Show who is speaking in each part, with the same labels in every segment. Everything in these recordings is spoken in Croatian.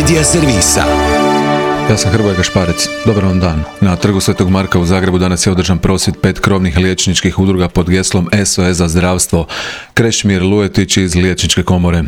Speaker 1: Medija servisa.
Speaker 2: Ja sam Hrvoje Gašparec. Dobar vam dan. Na Trgu Svetog Marka u Zagrebu danas je održan prosvjed 5 krovnih liječničkih udruga pod geslom SOS za zdravstvo. Krešimir Lujetić iz Liječničke komore.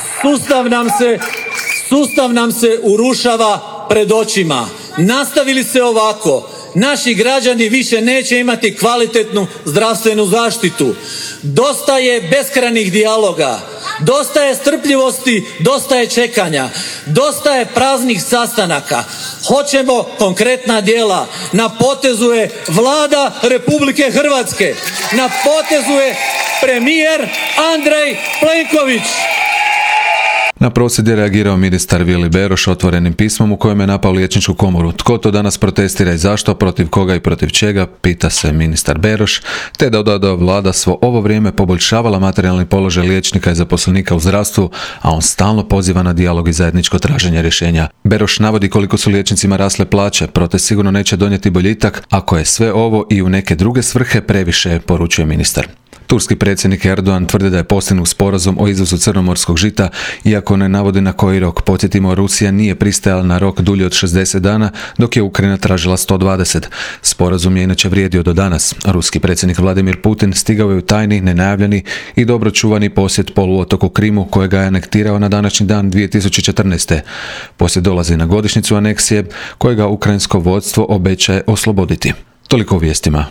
Speaker 3: Sustav nam se urušava pred očima. Nastavili se ovako, naši građani više neće imati kvalitetnu zdravstvenu zaštitu. Dosta je beskrajnih dijaloga, dosta je strpljivosti, dosta je čekanja, dosta je praznih sastanaka. Hoćemo konkretna djela. Na potezu je Vlada Republike Hrvatske. Na potezu je premijer Andrej Plenković.
Speaker 2: Na prosvjed je reagirao ministar Vili Beroš otvorenim pismom u kojem je napao Liječničku komoru. Tko to danas protestira i zašto, protiv koga i protiv čega, pita se ministar Beroš, te da Vlada svo ovo vrijeme poboljšavala materijalni položaj liječnika i zaposlenika u zdravstvu, a on stalno poziva na dijalog i zajedničko traženje rješenja. Beroš navodi koliko su liječnicima rasle plaće, protest sigurno neće donijeti boljitak, ako je sve ovo i u neke druge svrhe previše, poručuje ministar. Turski predsjednik Erdogan tvrdi da je postignut sporazum o izvozu crnomorskog žita, iako ne navodi na koji rok. Podsjetimo, Rusija nije pristajala na rok dulji od 60 dana, dok je Ukrajina tražila 120. Sporazum je inače vrijedio do danas. Ruski predsjednik Vladimir Putin stigao je u tajni, nenajavljeni i dobro čuvani posjet poluotoku Krimu, kojega je anektirao na današnji dan 2014. Posjet dolazi na godišnjicu aneksije, kojega ukrajinsko vodstvo obećaje osloboditi. Toliko u vijestima.